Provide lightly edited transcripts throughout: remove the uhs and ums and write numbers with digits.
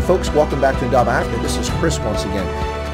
folks, welcome back to Indaba Africa. This is Chris once again.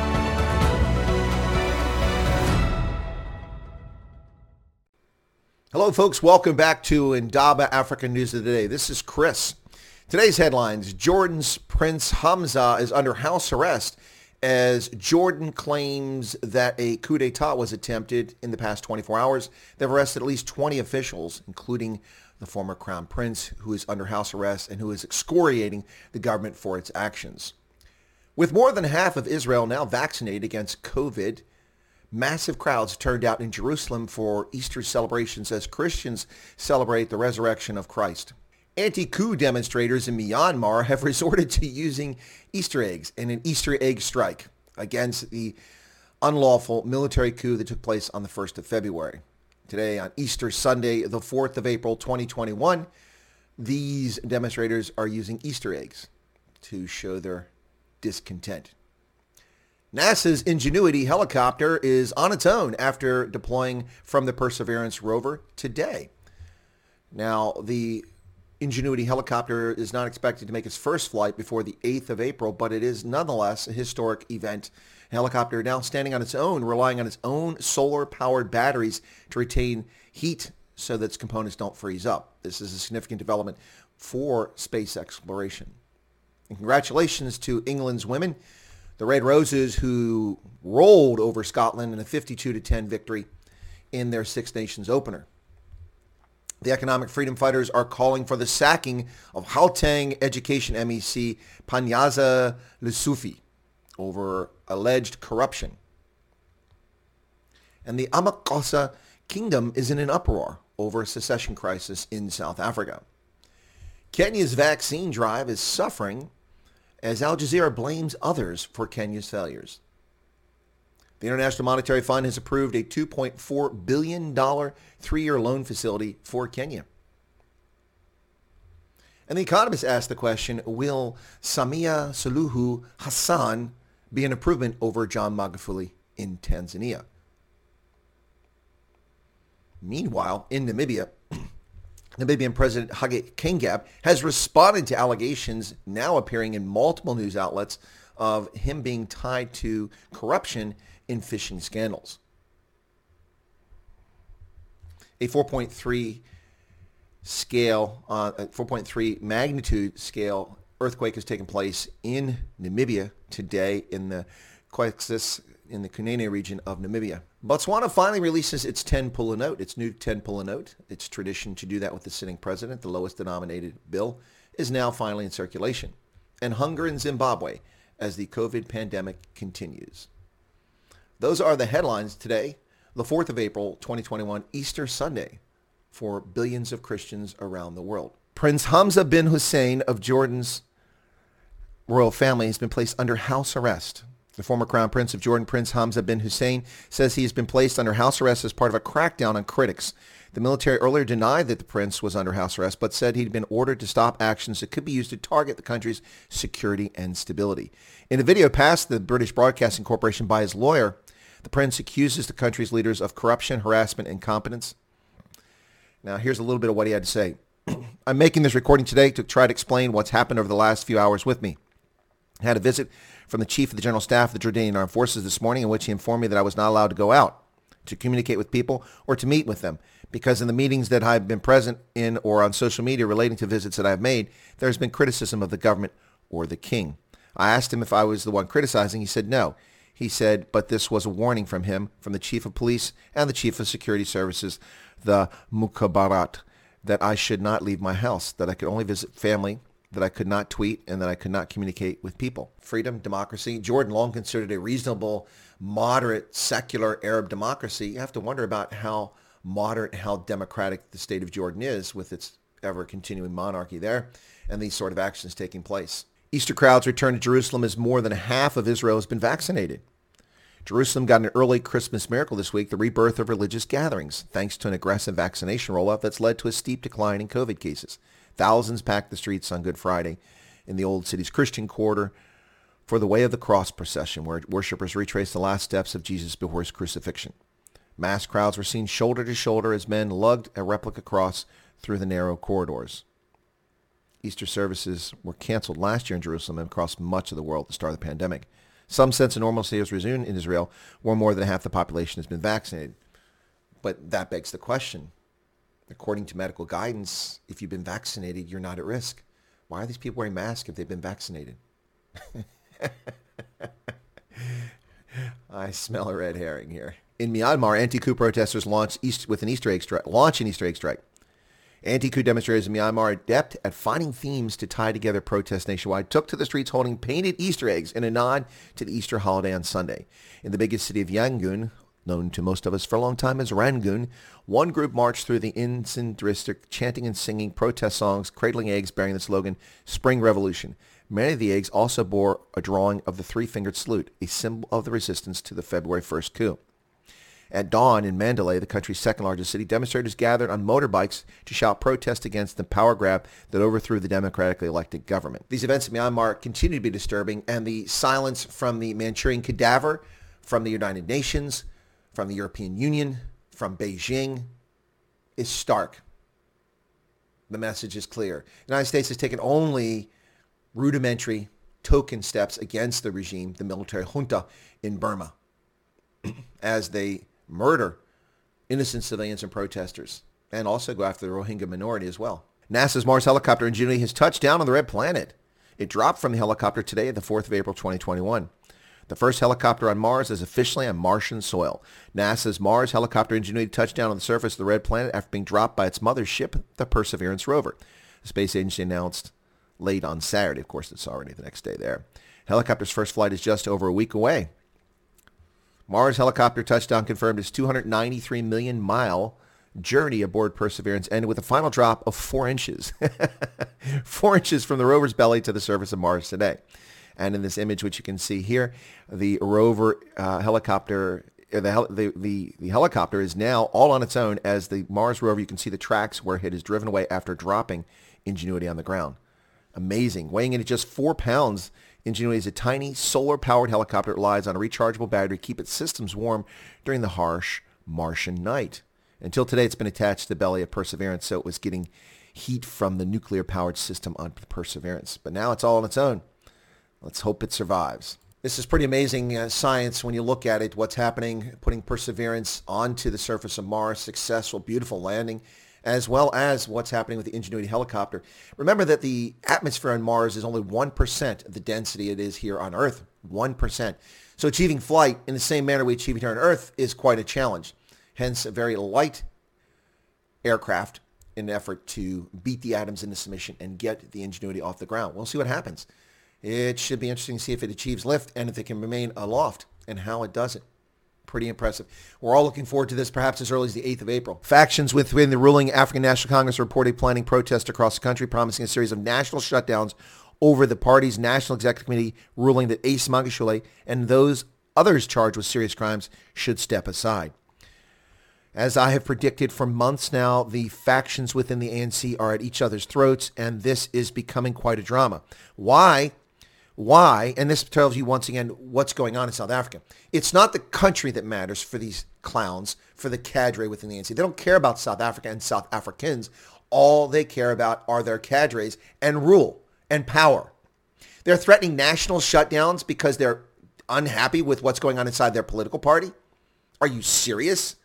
Hello folks, welcome back to Indaba Africa News of the Day. This is Chris. Today's headlines: Jordan's Prince Hamza is under house arrest as Jordan claims that a coup d'etat was attempted in the past 24 hours. They've arrested at least 20 officials, including the former crown prince, who is under house arrest and who is excoriating the government for its actions. With more than half of Israel now vaccinated against COVID, massive crowds turned out in Jerusalem for Easter celebrations as Christians celebrate the resurrection of Christ. Anti-coup demonstrators in Myanmar have resorted to using Easter eggs in an Easter egg strike against the unlawful military coup that took place on the 1st of February. Today, on Easter Sunday, the 4th of April, 2021, these demonstrators are using Easter eggs to show their discontent. NASA's Ingenuity helicopter is on its own after deploying from the Perseverance rover today. Now, the Ingenuity helicopter is not expected to make its first flight before the 8th of April, but it is nonetheless a historic event. The helicopter now standing on its own, relying on its own solar-powered batteries to retain heat so that its components don't freeze up. This is a significant development for space exploration. And congratulations to England's women, the Red Roses, who rolled over Scotland in a 52-10 victory in their Six Nations opener. The economic freedom fighters are calling for the sacking of Gauteng Education MEC Panyaza Lesufi over alleged corruption. And the Amakosa Kingdom is in an uproar over a secession crisis in South Africa. Kenya's vaccine drive is suffering as Al Jazeera blames others for Kenya's failures. The International Monetary Fund has approved a $2.4 billion three-year loan facility for Kenya. And The Economist asked the question, will Samia Suluhu Hassan be an improvement over John Magufuli in Tanzania? Meanwhile, in Namibia, Namibian President Hage Geingob has responded to allegations now appearing in multiple news outlets of him being tied to corruption in fishing scandals. A 4.3 magnitude scale earthquake has taken place in Namibia today in the Kwaxis in the Kunene region of Namibia. Botswana finally releases its 10-pula note, its new 10-pula note. It's tradition to do that with the sitting president. The lowest denominated bill is now finally in circulation. And hunger in Zimbabwe as the COVID pandemic continues. Those are the headlines today, the 4th of April, 2021, Easter Sunday, for billions of Christians around the world. Prince Hamza bin Hussein of Jordan's royal family has been placed under house arrest. The former crown prince of Jordan, Prince Hamza bin Hussein, says he has been placed under house arrest as part of a crackdown on critics. The military earlier denied that the prince was under house arrest, but said he'd been ordered to stop actions that could be used to target the country's security and stability. In a video passed to the British Broadcasting Corporation by his lawyer, the prince accuses the country's leaders of corruption, harassment, and incompetence. Now, here's a little bit of what he had to say. I'm making this recording today to try to explain what's happened over the last few hours with me. I had a visit from the chief of the general staff of the Jordanian Armed Forces this morning in which he informed me that I was not allowed to go out to communicate with people or to meet with them because in the meetings that I've been present in or on social media relating to visits that I've made, there's been criticism of the government or the king. I asked him if I was the one criticizing. He said no. He said, but this was a warning from him, from the chief of police and the chief of security services, the Mukhabarat, that I should not leave my house, that I could only visit family, that I could not tweet, and that I could not communicate with people. Freedom, democracy. Jordan, long considered a reasonable, moderate, secular Arab democracy. You have to wonder about how moderate, how democratic the state of Jordan is with its ever-continuing monarchy there and these sort of actions taking place. Easter crowds return to Jerusalem as more than half of Israel has been vaccinated. Jerusalem got an early Christmas miracle this week, the rebirth of religious gatherings, thanks to an aggressive vaccination rollout that's led to a steep decline in COVID cases. Thousands packed the streets on Good Friday in the Old City's Christian Quarter for the Way of the Cross procession, where worshipers retraced the last steps of Jesus before his crucifixion. Mass crowds were seen shoulder to shoulder as men lugged a replica cross through the narrow corridors. Easter services were canceled last year in Jerusalem and across much of the world at the start of the pandemic. Some sense of normalcy has resumed in Israel, where more than half the population has been vaccinated. But that begs the question. According to medical guidance, if you've been vaccinated, you're not at risk. Why are these people wearing masks if they've been vaccinated? I smell a red herring here. In Myanmar, anti-coup protesters launch an Easter egg strike. Anti-coup demonstrators in Myanmar, adept at finding themes to tie together protests nationwide, took to the streets holding painted Easter eggs in a nod to the Easter holiday on Sunday. In the biggest city of Yangon, known to most of us for a long time as Rangoon, one group marched through the Insan district chanting and singing protest songs, cradling eggs bearing the slogan, Spring Revolution. Many of the eggs also bore a drawing of the three-fingered salute, a symbol of the resistance to the February 1st coup. At dawn in Mandalay, the country's second-largest city, demonstrators gathered on motorbikes to shout protest against the power grab that overthrew the democratically elected government. These events in Myanmar continue to be disturbing, and the silence from the Manchurian cadaver, from the United Nations, from the European Union, from Beijing, is stark. The message is clear. The United States has taken only rudimentary token steps against the regime, the military junta in Burma, as they murder innocent civilians and protesters, and also go after the Rohingya minority as well. NASA's Mars helicopter Ingenuity has touched down on the Red Planet. It dropped from the helicopter today, the 4th of April, 2021. The first helicopter on Mars is officially on Martian soil. NASA's Mars helicopter Ingenuity touched down on the surface of the Red Planet after being dropped by its mother ship, the Perseverance rover. The space agency announced late on Saturday. Of course, it's already the next day there. Helicopter's first flight is just over a week away. Mars helicopter touchdown confirmed its 293 million mile journey aboard Perseverance ended with a final drop of 4 inches. 4 inches from the rover's belly to the surface of Mars today. And in this image, which you can see here, the rover helicopter, the helicopter is now all on its own as the Mars rover. You can see the tracks where it is driven away after dropping Ingenuity on the ground. Amazing. Weighing in at just 4 pounds, Ingenuity is a tiny solar-powered helicopter that relies on a rechargeable battery to keep its systems warm during the harsh Martian night. Until today, it's been attached to the belly of Perseverance, so it was getting heat from the nuclear-powered system on Perseverance. But now it's all on its own. Let's hope it survives. This is pretty amazing science when you look at it, what's happening, putting Perseverance onto the surface of Mars, successful, beautiful landing, as well as what's happening with the Ingenuity helicopter. Remember that the atmosphere on Mars is only 1% of the density it is here on Earth, 1%. So achieving flight in the same manner we achieve it here on Earth is quite a challenge. Hence, a very light aircraft in an effort to beat the atoms into submission and get the Ingenuity off the ground. We'll see what happens. It should be interesting to see if it achieves lift and if it can remain aloft and how it does it. Pretty impressive. We're all looking forward to this perhaps as early as the 8th of April. Factions within the ruling African National Congress are reportedly planning protests across the country, promising a series of national shutdowns over the party's National Executive Committee ruling that Ace Magashule and those others charged with serious crimes should step aside. As I have predicted for months now, the factions within the ANC are at each other's throats, and this is becoming quite a drama. Why? And this tells you once again what's going on in South Africa. It's not the country that matters for these clowns, for the cadre within the ANC. They don't care about South Africa and South Africans. All they care about are their cadres and rule and power. They're threatening national shutdowns because they're unhappy with what's going on inside their political party. Are you serious?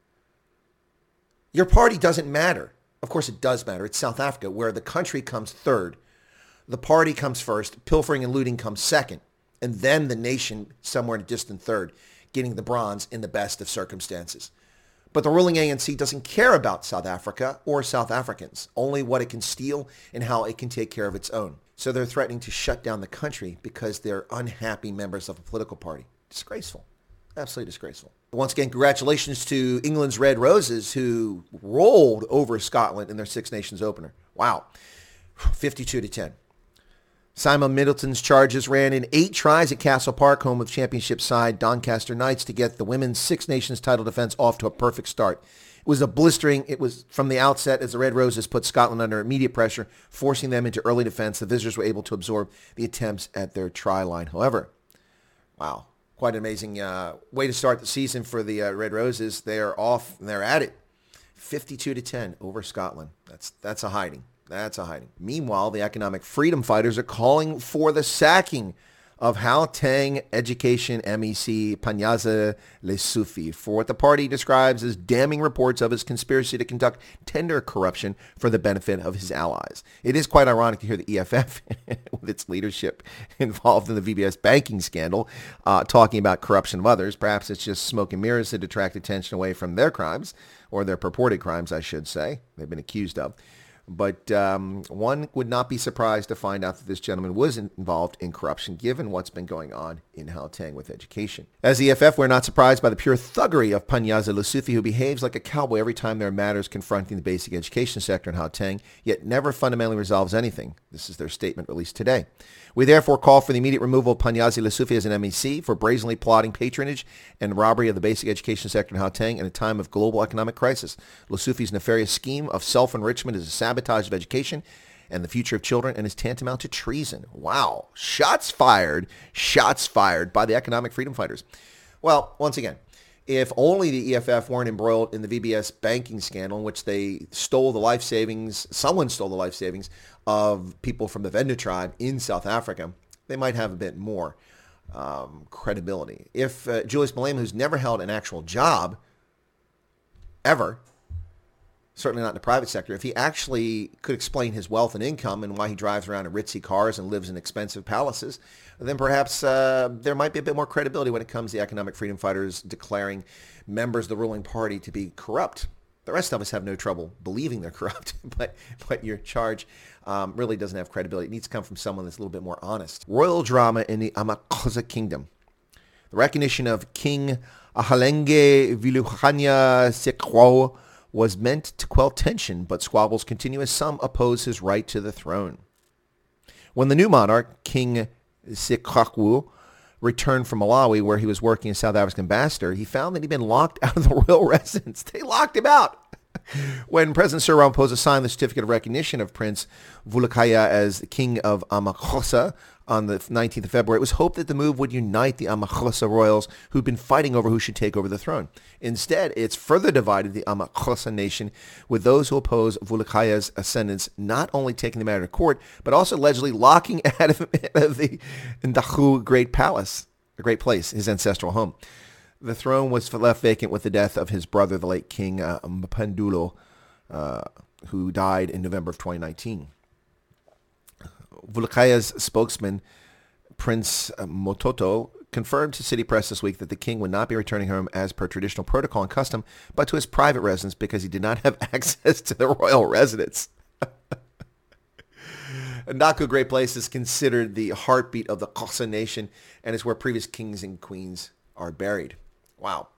Your party doesn't matter. Of course it does matter. It's South Africa, where the country comes third. The party comes first, pilfering and looting comes second, and then the nation somewhere in a distant third, getting the bronze in the best of circumstances. But the ruling ANC doesn't care about South Africa or South Africans, only what it can steal and how it can take care of its own. So they're threatening to shut down the country because they're unhappy members of a political party. Disgraceful. Absolutely disgraceful. Once again, congratulations to England's Red Roses, who rolled over Scotland in their Six Nations opener. Wow. 52-10. Simon Middleton's Chargers ran in 8 tries at Castle Park, home of championship side Doncaster Knights, to get the women's Six Nations title defense off to a perfect start. It was from the outset as the Red Roses put Scotland under immediate pressure, forcing them into early defense. The visitors were able to absorb the attempts at their try line. However, wow, quite an amazing way to start the season for the Red Roses. They're off and they're at it. 52-10 over Scotland. That's a hiding. That's a hiding. Meanwhile, the economic freedom fighters are calling for the sacking of Gauteng Education MEC Panyaza Lesufi for what the party describes as damning reports of his conspiracy to conduct tender corruption for the benefit of his allies. It is quite ironic to hear the EFF, with its leadership involved in the VBS banking scandal, talking about corruption of others. Perhaps it's just smoke and mirrors to detract attention away from their crimes, or their purported crimes, I should say, they've been accused of. But one would not be surprised to find out that this gentleman was involved in corruption, given what's been going on in Gauteng with education. As EFF, we're not surprised by the pure thuggery of Panyaza Lesufi, who behaves like a cowboy every time there are matters confronting the basic education sector in Gauteng, yet never fundamentally resolves anything. This is their statement released today. We therefore call for the immediate removal of Panyaza Lesufi as an MEC for brazenly plotting patronage and robbery of the basic education sector in Gauteng in a time of global economic crisis. Lesufi's nefarious scheme of self-enrichment is a sabotage of education and the future of children and is tantamount to treason. Wow. Shots fired by the economic freedom fighters. Well, once again, if only the EFF weren't embroiled in the VBS banking scandal in which they stole the life savings, someone stole the life savings of people from the Venda tribe in South Africa, they might have a bit more credibility. If Julius Malema, who's never held an actual job, ever, certainly not in the private sector, if he actually could explain his wealth and income and why he drives around in ritzy cars and lives in expensive palaces, then perhaps there might be a bit more credibility when it comes to the economic freedom fighters declaring members of the ruling party to be corrupt. The rest of us have no trouble believing they're corrupt, but your charge really doesn't have credibility. It needs to come from someone that's a little bit more honest. Royal drama in the Amakhosa Kingdom. The recognition of King Ahalenge Vilukhanya Sekro was meant to quell tension, but squabbles continue as some oppose his right to the throne. When the new monarch, King Sekrakwu, returned from Malawi, where he was working as South African ambassador, he found that he'd been locked out of the royal residence. They locked him out. When President Cyril Ramaphosa signed the certificate of recognition of Prince Vulakaya as King of Amakhosa on the 19th of February, it was hoped that the move would unite the Amakhosa royals who'd been fighting over who should take over the throne. Instead, it's further divided the Amakhosa nation, with those who oppose Vulakaya's ascendants not only taking the matter to court, but also allegedly locking out of the Ndachu Great Palace, a great place, his ancestral home. The throne was left vacant with the death of his brother, the late King Mpendulo, who died in November of 2019. Vulakaya's spokesman, Prince Mototo, confirmed to city press this week that the king would not be returning home as per traditional protocol and custom, but to his private residence because he did not have access to the royal residence. Ndachu Great Place is considered the heartbeat of the Xhosa nation and is where previous kings and queens are buried. Wow.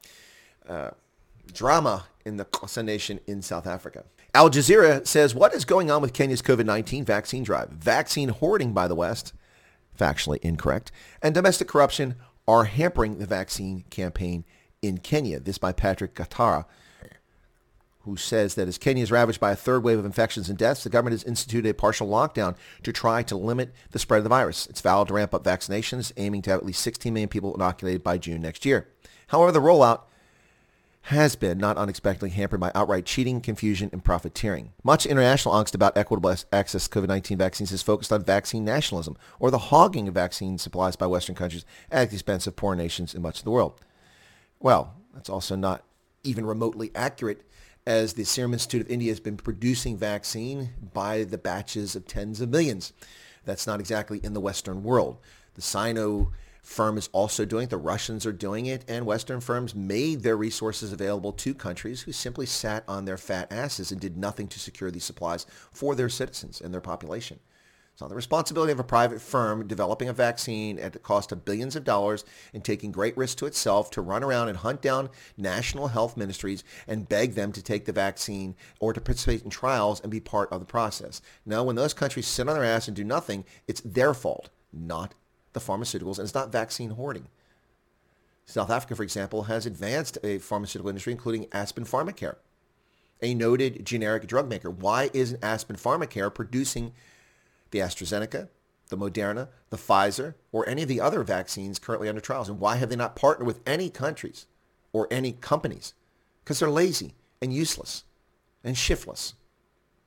Drama in the Xhosa nation in South Africa. Al Jazeera says, what is going on with Kenya's COVID-19 vaccine drive? Vaccine hoarding by the West, factually incorrect, and domestic corruption are hampering the vaccine campaign in Kenya. This by Patrick Gatara, who says that as Kenya is ravaged by a third wave of infections and deaths, the government has instituted a partial lockdown to try to limit the spread of the virus. It's vowed to ramp up vaccinations, aiming to have at least 16 million people inoculated by June next year. However, the rollout has been, not unexpectedly, hampered by outright cheating, confusion, and profiteering. Much international angst about equitable access to COVID-19 vaccines is focused on vaccine nationalism, or the hogging of vaccine supplies by Western countries at the expense of poor nations in much of the world. Well, that's also not even remotely accurate, as the Serum Institute of India has been producing vaccine by the batches of tens of millions. That's not exactly in the Western world. The Sino firm is also doing it. The Russians are doing it, and Western firms made their resources available to countries who simply sat on their fat asses and did nothing to secure these supplies for their citizens and their population. It's not the responsibility of a private firm developing a vaccine at the cost of billions of dollars and taking great risks to itself to run around and hunt down national health ministries and beg them to take the vaccine or to participate in trials and be part of the process. No, when those countries sit on their ass and do nothing, it's their fault, not the pharmaceuticals, and it's not vaccine hoarding. South Africa, for example, has advanced a pharmaceutical industry, including Aspen Pharmacare, a noted generic drug maker. Why isn't Aspen Pharmacare producing the AstraZeneca, the Moderna, the Pfizer, or any of the other vaccines currently under trials? And why have they not partnered with any countries or any companies? Because they're lazy and useless and shiftless.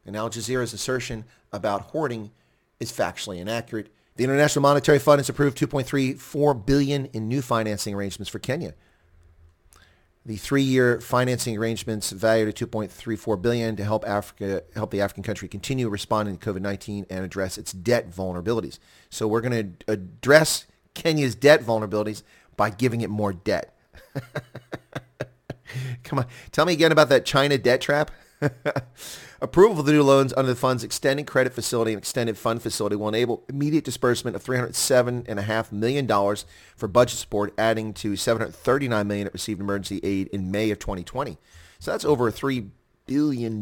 And Al Jazeera's assertion about hoarding is factually inaccurate. The International Monetary Fund has approved $2.34 billion in new financing arrangements for Kenya. The 3-year financing arrangements valued at $2.34 billion to help the African country continue responding to COVID-19 and address its debt vulnerabilities. So we're going to address Kenya's debt vulnerabilities by giving it more debt. Come on, tell me again about that China debt trap. Approval of the new loans under the fund's extended credit facility and extended fund facility will enable immediate disbursement of $307.5 million for budget support, adding to $739 million that received emergency aid in May of 2020. So that's over $3 billion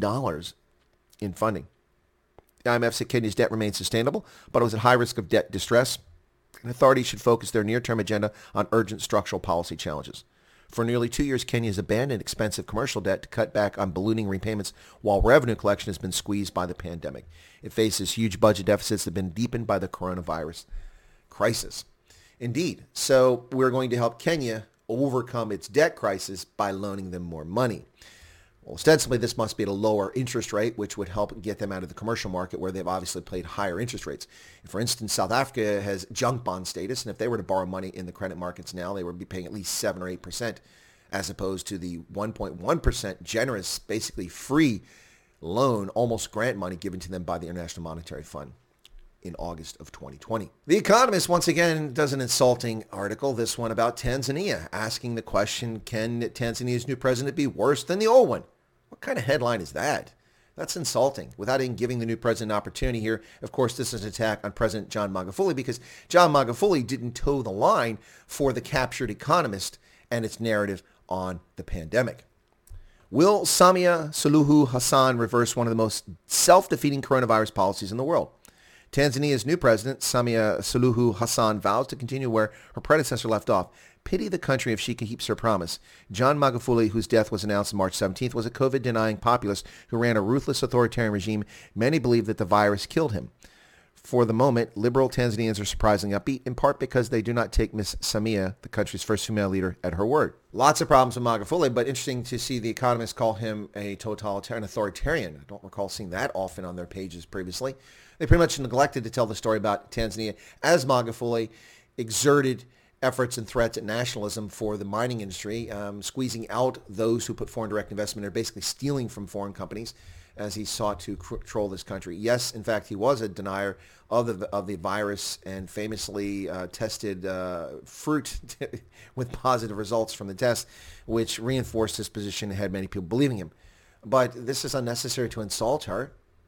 in funding. The IMF said Kenya's debt remains sustainable, but it was at high risk of debt distress, and authorities should focus their near-term agenda on urgent structural policy challenges. For nearly 2 years, Kenya has abandoned expensive commercial debt to cut back on ballooning repayments while revenue collection has been squeezed by the pandemic. It faces huge budget deficits that have been deepened by the coronavirus crisis. Indeed. So we're going to help Kenya overcome its debt crisis by loaning them more money. Well, ostensibly, this must be at a lower interest rate, which would help get them out of the commercial market where they've obviously paid higher interest rates. For instance, South Africa has junk bond status, and if they were to borrow money in the credit markets now, they would be paying at least 7 or 8%, as opposed to the 1.1% generous, basically free loan, almost grant money given to them by the International Monetary Fund in August of 2020. The Economist, once again, does an insulting article, this one about Tanzania, asking the question, can Tanzania's new president be worse than the old one? What kind of headline is that? That's insulting. Without even giving the new president an opportunity here, of course, this is an attack on President John Magufuli because John Magufuli didn't toe the line for the captured Economist and its narrative on the pandemic. Will Samia Suluhu Hassan reverse one of the most self-defeating coronavirus policies in the world? Tanzania's new president, Samia Suluhu Hassan, vows to continue where her predecessor left off. Pity the country if she keeps her promise. John Magufuli, whose death was announced on March 17th, was a COVID-denying populist who ran a ruthless authoritarian regime. Many believe that the virus killed him. For the moment, liberal Tanzanians are surprisingly upbeat, in part because they do not take Ms. Samia, the country's first female leader, at her word. Lots of problems with Magufuli, but interesting to see The Economist call him a totalitarian authoritarian. I don't recall seeing that often on their pages previously. They pretty much neglected to tell the story about Tanzania as Magufuli exerted efforts and threats at nationalism for the mining industry, squeezing out those who put foreign direct investment, or basically stealing from foreign companies as he sought to control this country. Yes, in fact, he was a denier of the virus and famously tested fruit with positive results from the test, which reinforced his position and had many people believing him. But this is unnecessary to insult her.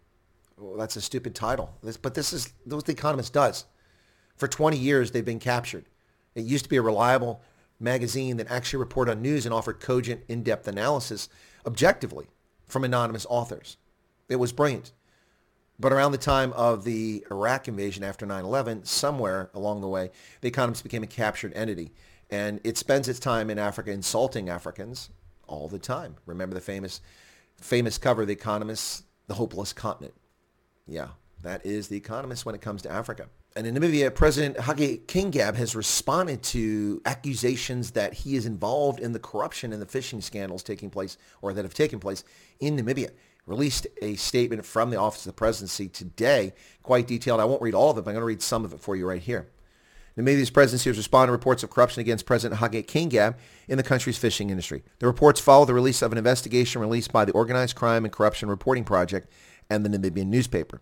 Well, that's a stupid title. But this is what The Economist does. For 20 years, they've been captured. It used to be a reliable magazine that actually reported on news and offered cogent, in-depth analysis objectively from anonymous authors. It was brilliant. But around the time of the Iraq invasion after 9/11, somewhere along the way, The Economist became a captured entity. And it spends its time in Africa insulting Africans all the time. Remember the famous cover of The Economist, The Hopeless Continent. Yeah, that is The Economist when it comes to Africa. And in Namibia, President Hage Geingob has responded to accusations that he is involved in the corruption and the phishing scandals taking place, or that have taken place in Namibia. Released a statement from the Office of the Presidency today, quite detailed. I won't read all of it, but I'm going to read some of it for you right here. Namibia's presidency has responded to reports of corruption against President Hage Geingob in the country's fishing industry. The reports follow the release of an investigation released by the Organized Crime and Corruption Reporting Project and the Namibian newspaper.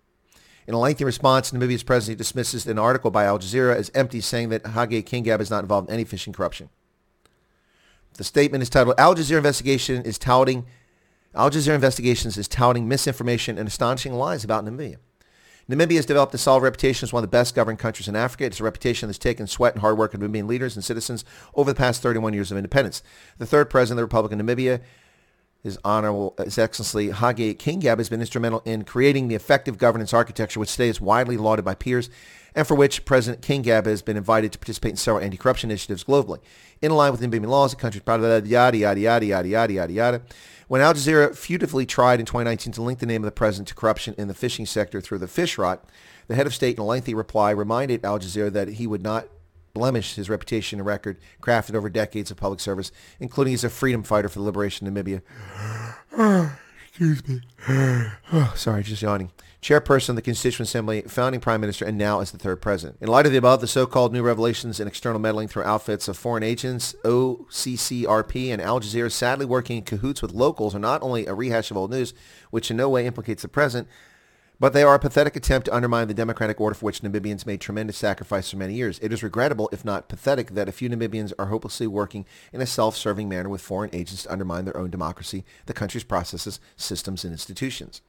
In a lengthy response, Namibia's presidency dismisses an article by Al Jazeera as empty, saying that Hage Geingob is not involved in any fishing corruption. The statement is titled, Al Jazeera Investigations is touting misinformation and astonishing lies about Namibia. Namibia has developed a solid reputation as one of the best governed countries in Africa. It's a reputation that's taken sweat and hard work of Namibian leaders and citizens over the past 31 years of independence. The third president of the Republic of Namibia, His Excellency Hage Geingob, has been instrumental in creating the effective governance architecture which today is widely lauded by peers and for which President Geingob has been invited to participate in several anti-corruption initiatives globally. In line with Namibian laws, the country is proud of yada, yada, yada, yada, yada, yada, yada. When Al Jazeera futilely tried in 2019 to link the name of the president to corruption in the fishing sector through the fish rot, the head of state in a lengthy reply reminded Al Jazeera that he would not blemish his reputation and record crafted over decades of public service, including as a freedom fighter for the liberation of Namibia. Excuse me. Sorry, just yawning. Chairperson of the Constituent Assembly, founding prime minister, and now as the third president. In light of the above, the so-called new revelations and external meddling through outfits of foreign agents, OCCRP, and Al Jazeera sadly working in cahoots with locals are not only a rehash of old news, which in no way implicates the present, but they are a pathetic attempt to undermine the democratic order for which Namibians made tremendous sacrifice for many years. It is regrettable, if not pathetic, that a few Namibians are hopelessly working in a self-serving manner with foreign agents to undermine their own democracy, the country's processes, systems, and institutions.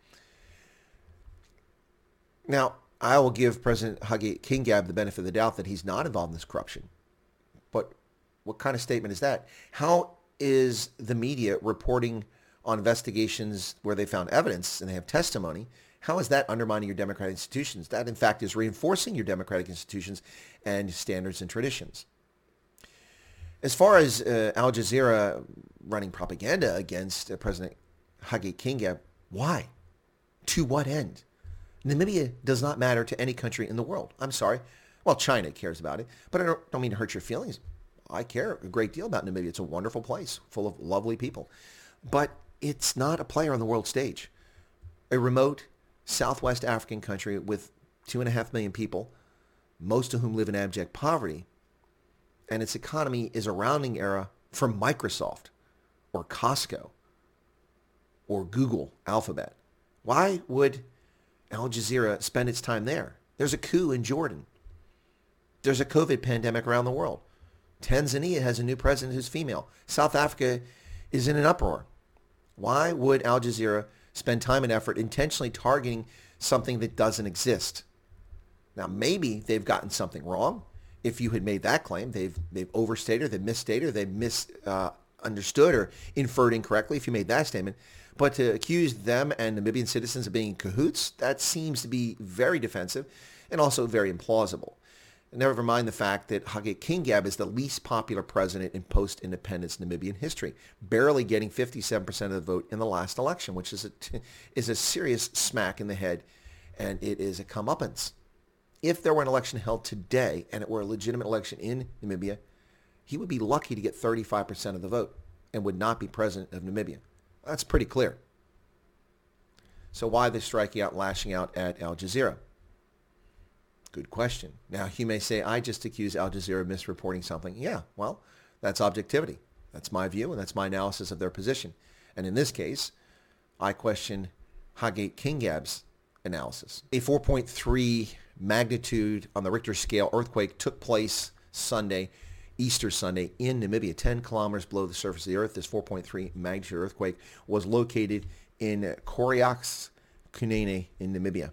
Now, I will give President Hage Geingob the benefit of the doubt that he's not involved in this corruption. But what kind of statement is that? How is the media reporting on investigations where they found evidence and they have testimony? How is that undermining your democratic institutions? That, in fact, is reinforcing your democratic institutions and standards and traditions. As far as Al Jazeera running propaganda against President Hage Geingob, why? To what end? Namibia does not matter to any country in the world. I'm sorry. Well, China cares about it, but I don't mean to hurt your feelings. I care a great deal about Namibia. It's a wonderful place full of lovely people. But it's not a player on the world stage. A remote Southwest African country with 2.5 million people, most of whom live in abject poverty, and its economy is a rounding error for Microsoft or Costco or Google Alphabet. Why would Al Jazeera spend its time there? There's a coup in Jordan. There's a COVID pandemic around the world. Tanzania has a new president who's female. South Africa is in an uproar. Why would Al Jazeera spend time and effort intentionally targeting something that doesn't exist? Now, maybe they've gotten something wrong. If you had made that claim, they've overstated, they've misstated, they've misunderstood or inferred incorrectly if you made that statement. But to accuse them and Namibian citizens of being in cahoots, that seems to be very defensive and also very implausible. Never mind the fact that Hage Geingob is the least popular president in post-independence Namibian history, barely getting 57% of the vote in the last election, which is a serious smack in the head, and it is a comeuppance. If there were an election held today and it were a legitimate election in Namibia, he would be lucky to get 35% of the vote and would not be president of Namibia. That's pretty clear. So why the striking out, lashing out at Al Jazeera? Good question. Now, you may say, I just accused Al Jazeera of misreporting something. Yeah, well, that's objectivity. That's my view, and that's my analysis of their position. And in this case, I question Hage Geingob's analysis. A 4.3 magnitude on the Richter scale earthquake took place Sunday, Easter Sunday, in Namibia, 10 kilometers below the surface of the earth. This 4.3 magnitude earthquake was located in Korioks, Kunene in Namibia.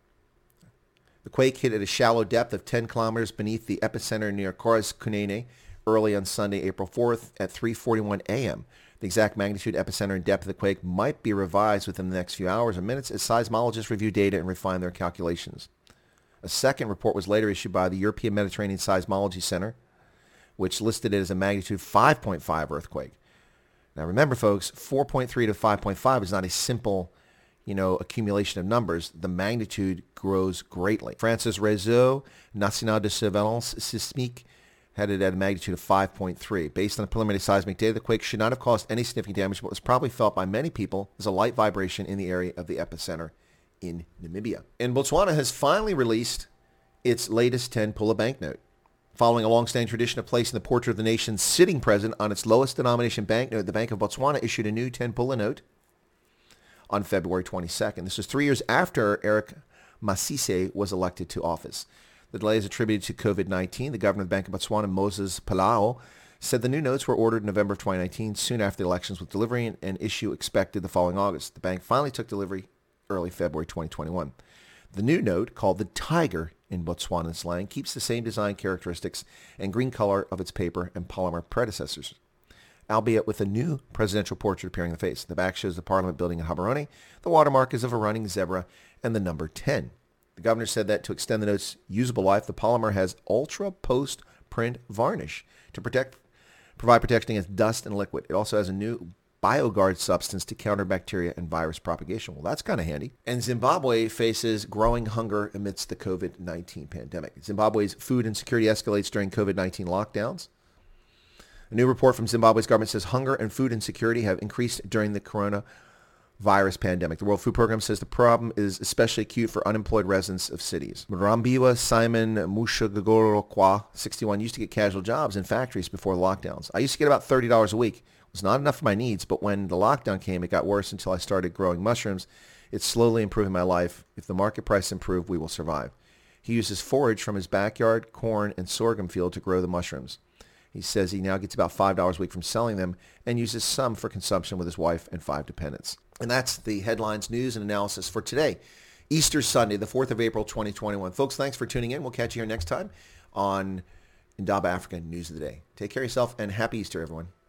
The quake hit at a shallow depth of 10 kilometers beneath the epicenter near Korioks, Kunene, early on Sunday, April 4th at 3:41 a.m. The exact magnitude, epicenter, and depth of the quake might be revised within the next few hours or minutes as seismologists review data and refine their calculations. A second report was later issued by the European Mediterranean Seismology Center, which listed it as a magnitude 5.5 earthquake. Now remember, folks, 4.3 to 5.5 is not a simple accumulation of numbers. The magnitude grows greatly. France's Réseau National de Surveillance Sismique had it at a magnitude of 5.3. Based on the preliminary seismic data, the quake should not have caused any significant damage, but was probably felt by many people as a light vibration in the area of the epicenter in Namibia. And Botswana has finally released its latest 10-pula banknote. Following a long-standing tradition of placing the portrait of the nation's sitting president on its lowest denomination banknote, the Bank of Botswana issued a new 10-pula note on February 22nd. This was 3 years after Eric Masisi was elected to office. The delay is attributed to COVID-19. The governor of the Bank of Botswana, Moses Palao, said the new notes were ordered in November of 2019, soon after the elections, with delivery and issue expected the following August. The bank finally took delivery early February 2021. The new note, called the Tiger in Botswanan slang, keeps the same design characteristics and green color of its paper and polymer predecessors, albeit with a new presidential portrait appearing in the face. The back shows the Parliament building in Gaborone. The watermark is of a running zebra and the number 10. The governor said that to extend the note's usable life, the polymer has ultra post-print varnish to provide protection against dust and liquid. It also has a new BioGuard substance to counter bacteria and virus propagation. Well, that's kind of handy. And Zimbabwe faces growing hunger amidst the COVID-19 pandemic. Zimbabwe's food insecurity escalates during COVID-19 lockdowns. A new report from Zimbabwe's government says hunger and food insecurity have increased during the coronavirus virus pandemic. The World Food Program says the problem is especially acute for unemployed residents of cities. Rambiwa Simon Mushagorokwa, 61, used to get casual jobs in factories before the lockdowns. I used to get about $30 a week. It was not enough for my needs, but when the lockdown came, it got worse until I started growing mushrooms. It's slowly improving my life. If the market price improves, we will survive. He uses forage from his backyard corn and sorghum field to grow the mushrooms. He says he now gets about $5 a week from selling them and uses some for consumption with his wife and 5 dependents. And that's the headlines, news, and analysis for today, Easter Sunday, the 4th of April, 2021. Folks, thanks for tuning in. We'll catch you here next time on Indaba Africa News of the Day. Take care of yourself, and happy Easter, everyone.